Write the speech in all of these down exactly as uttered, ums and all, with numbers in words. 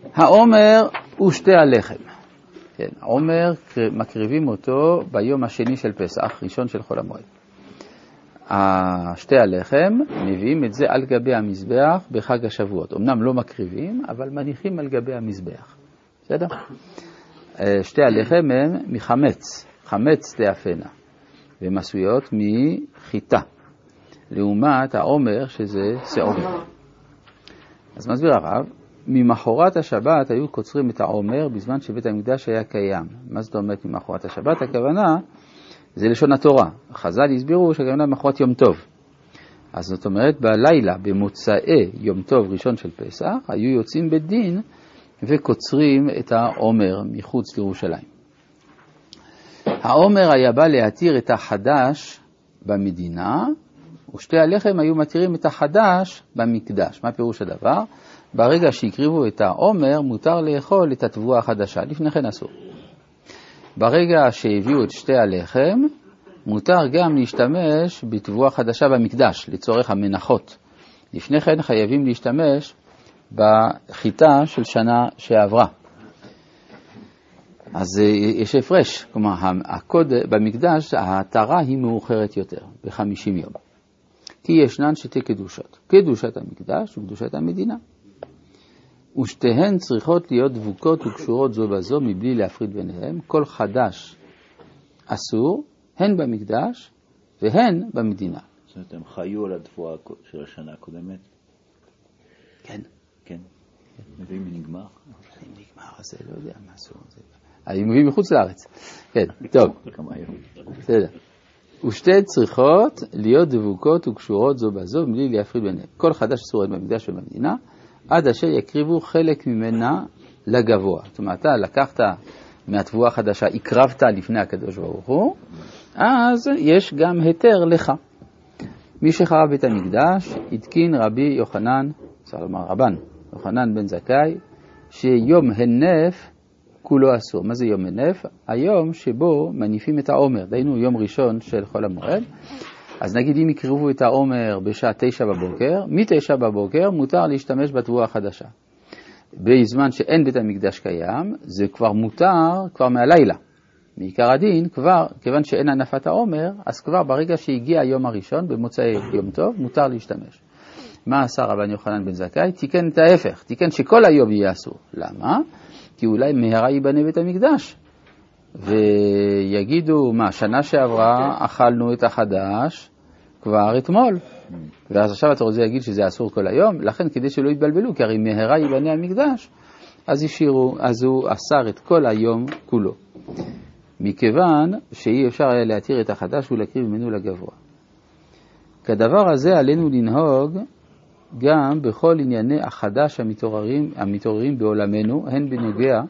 העומר הוא שתי הלחם. כן, העומר מקריבים אותו ביום השני של פסח, ראשון של חול המועד. שתי הלחם מביאים את זה על גבי המזבח בחג השבועות. אמנם לא מקריבים, אבל מניחים על גבי המזבח. בסדר? שתי הלחם הם מחמץ, חמץ תאפנה, והן עשויות מחיטה, לעומת העומר שזה שעורה. אז מסביר הרב, ממחרת השבת היו קוצרים את העומר בזמן שבית המקדש היה קיים. מה זאת אומרת ממחרת השבת? הכוונה זה לשון התורה. חז"ל הסבירו שהכוונה ממחרת יום טוב. אז זאת אומרת בלילה, במוצאי יום טוב ראשון של פסח, היו יוצאים בדין וקוצרים את העומר מחוץ לירושלים. העומר היה בא להתיר את החדש במדינה, ושתי הלחם היו מתירים את החדש במקדש. מה פירוש הדבר? ברגע שהקריבו את העומר, מותר לאכול את התבואה החדשה. לפני כן אסור. ברגע שהביאו את שתי הלחם, מותר גם להשתמש בתבואה חדשה במקדש, לצורך המנחות. לפני כן חייבים להשתמש בחיטה של שנה שעברה. אז יש הפרש. כלומר, הקוד במקדש, ההתרה היא מאוחרת יותר, ב-חמישים יום. כי ישנן שתי קדושות. קדושת המקדש וקדושת המדינה. ושתיהן צריכות להיות דבוקות וקשורות זו בזו מבלי להפריד ביניהם. כל חדש אסור, הן במקדש והן במדינה. זאת אומרת, הם חיו על התבואה של השנה הקודמת? כן. כן. מביאים נגמר? נגמר, אז זה לא יודע מה אסור. הם מביאים מחוץ לארץ. כן, טוב. כמה היום. בסדר. ושתי צריכות להיות דבוקות וקשורות זו בזו מבלי להפריד ביניהם. כל חדש אסור הן במקדש ובמדינה, עד אשר יקריבו חלק ממנה לגבוה. זאת אומרת, אתה לקחת מהתבואה החדשה, הקרבת לפני הקדוש ברוך הוא, אז יש גם היתר לך. מי שחרב בית המקדש, התקין רבי יוחנן, צריך לומר רבן, יוחנן בן זכאי, שיום הנף כולו אסור. מה זה יום הנף? היום שבו מניפים את העומר, דהיינו יום ראשון של חול המועד. אז נגיד אם יקריבו את העומר בשעה תשע בבוקר, מתשע בבוקר מותר להשתמש בתבואה החדשה. בזמן שאין בית המקדש קיים, זה כבר מותר כבר מהלילה. מעיקר הדין, כבר, כיוון שאין הנפת העומר, אז כבר ברגע שהגיע היום הראשון, במוצאי יום טוב, מותר להשתמש. מה עשה רבן יוחנן בן זכאי? תיקן את ההפך, תיקן שכל היום יהיה אסור. למה? כי אולי מהרה ייבנה בית המקדש. ויגידו, מה, שנה שעברה אכלנו את החדש כבר אתמול. ואז עכשיו אתה רוצה להגיד שזה אסור כל היום, לכן כדי שלא יתבלבלו, כי הרי מהרה ייבנה המקדש, אז ישירו, אז הוא אסר את כל היום כולו. מכיוון שאי אפשר היה להתיר את החדש ולהקריב ממנו לגבוה. כדבר הזה עלינו לנהוג גם בכל ענייני החדש המתעוררים, המתעוררים בעולמנו, הן בנוגע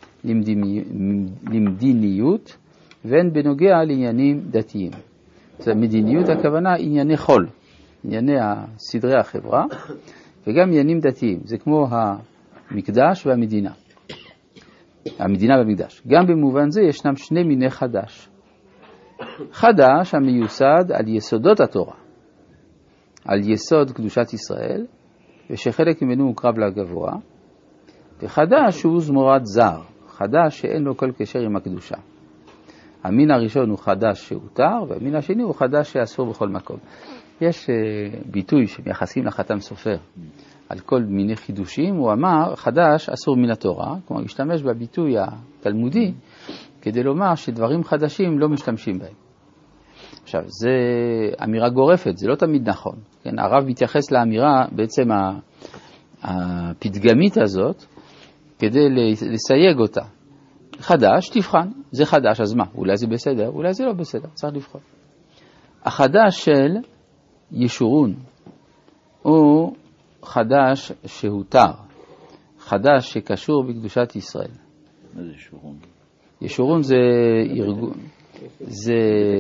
למדיניות והן בנוגע לעניינים דתיים. זאת מדיניות הכוונה ענייני חול, ענייני סדרי החברה, וגם עניינים דתיים. זה כמו המקדש והמדינה. המדינה והמקדש. גם במובן זה ישנם שני מיני חדש. חדש המיוסד על יסודות התורה, על יסוד קדושת ישראל, ושחלק ממנו הוא קרב לגבוה, וחדש הוא זמורת זר, חדש שאין לו כל קשר עם הקדושה. המין הראשון הוא חדש שהותר, והמין השני הוא חדש שאסור בכל מקום. יש uh, ביטוי שמייחסים לחתם סופר על כל מיני חידושים, הוא אמר חדש אסור מן התורה, כלומר השתמש בביטוי התלמודי, כדי לומר שדברים חדשים לא משתמשים בהם. עכשיו, זה אמירה גורפת, זה לא תמיד נכון. כן, הרב מתייחס לאמירה, בעצם הפתגמית הזאת, כדי לסייג אותה. חדש, תבחן. זה חדש, אז מה? אולי זה בסדר, אולי זה לא בסדר, צריך לבחון. החדש של ישורון הוא חדש שהותר, חדש שקשור בקדושת ישראל. מה זה ישורון? ישורון זה ארגון, זה...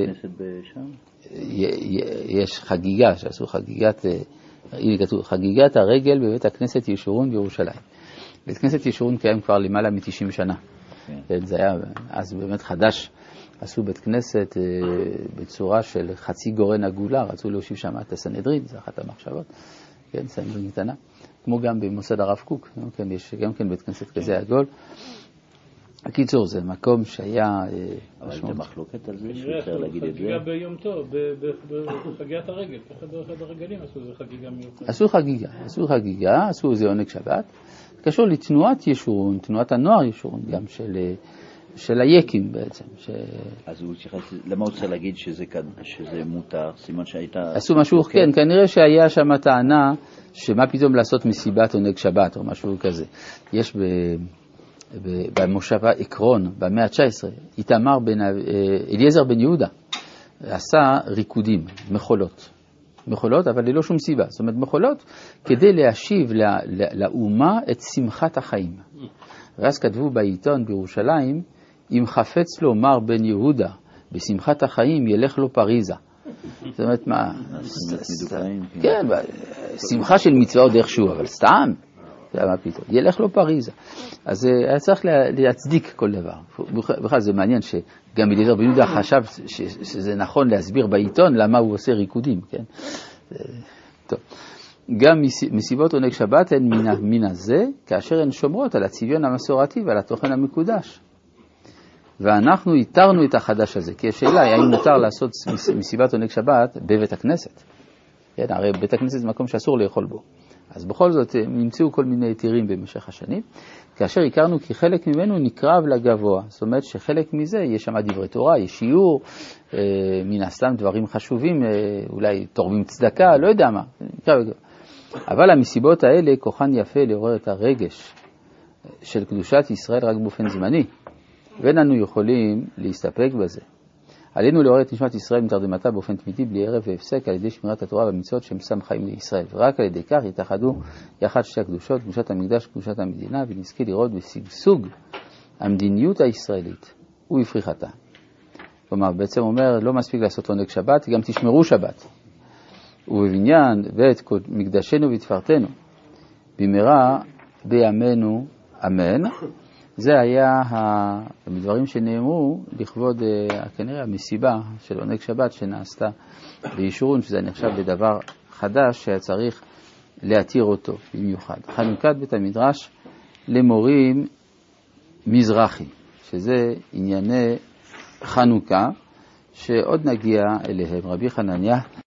יש חגיגה, שעשו חגיגת, הנה כתוב, חגיגת הרגל בבית הכנסת ישורון בירושלים. בית כנסת ישורון קיים כבר למעלה מ-תשעים שנה. כן. זה היה, אז באמת חדש, עשו בית כנסת בצורה של חצי גורן עגולה, רצו להושיב שם את הסנהדרין, זה אחת המחשבות, כן, סנהדרין קטנה. כמו גם במוסד הרב קוק, כן, יש גם כן בית כנסת כזה עגול. הקיצור, זה מקום שהיה... אבל זה מחלוקת על זה שאפשר להגיד את זה? חגיגה ביום טוב, בחגיית הרגל, באחד הרגלים עשו זה חגיגה מיוחדת. עשו חגיגה, עשו חגיגה, עשו זה עונג שבת. קשור לתנועת ישורון, תנועת הנוער ישורון, גם של, של היקים בעצם. ש... אז הוא צריך, למה הוא צריך להגיד שזה, שזה מותר? סימן שהייתה... עשו משהו, כן, כנראה שהיה שם טענה שמה פתאום לעשות מסיבת עונג שבת או משהו כזה. יש ב... במושב עקרון, במאה ה-תשע עשרה, איתמר בן, אליעזר בן יהודה עשה ריקודים, מחולות. מחולות, אבל ללא שום סיבה. זאת אומרת, מחולות כדי להשיב לא, לא, לאומה את שמחת החיים. ואז כתבו בעיתון בירושלים, אם חפץ לו מר בן יהודה בשמחת החיים, ילך לו פריזה. זאת אומרת, מה? כן, שמחה של מצווה עוד איכשהו, אבל סתם. זה מה פתאום. ילך לו פריזה. אז היה צריך להצדיק כל דבר. בכלל זה מעניין שגם אליעזר בן יהודה חשב שזה נכון להסביר בעיתון למה הוא עושה ריקודים, כן? טוב. גם מסיבות עונג שבת הן מן הזה, כאשר הן שומרות על הצביון המסורתי ועל התוכן המקודש. ואנחנו איתרנו את החדש הזה, כי השאלה היא האם מותר לעשות מסיבת עונג שבת בבית הכנסת. כן, הרי בית הכנסת זה מקום שאסור לאכול בו. אז בכל זאת נמצאו כל מיני היתרים במשך השנים, כאשר הכרנו כי חלק ממנו נקרב לגבוה. זאת אומרת שחלק מזה יש שם דברי תורה, יש שיעור, אה, מן הסתם דברים חשובים, אה, אולי תורמים צדקה, לא יודע מה. אבל המסיבות האלה כוחן יפה לעורר את הרגש של קדושת ישראל רק באופן זמני, ואיננו יכולים להסתפק בזה. עלינו לעורר את נשמת ישראל מתרדמתה באופן תמידי בלי ערב והפסק על ידי שמירת התורה והמצוות שהם שם חיים לישראל. ורק על ידי כך יתאחדו יחד שתי הקדושות, קדושת המקדש וקדושת המדינה, ונזכה לראות בשגשוג המדיניות הישראלית ובפריחתה. כלומר, בעצם אומר, לא מספיק לעשות עונג שבת, גם תשמרו שבת. ובבניין ואת מקדשנו ותפארתנו במהרה בימינו אמן. זה היה הדברים שנאמרו לכבוד כנראה המסיבה של עונג שבת שנעשתה בישורון, שזה נחשב לדבר חדש שהיה צריך להתיר אותו במיוחד. חנוכת בית המדרש למורים מזרחי, שזה ענייני חנוכה שעוד נגיע אליהם. רבי חנניה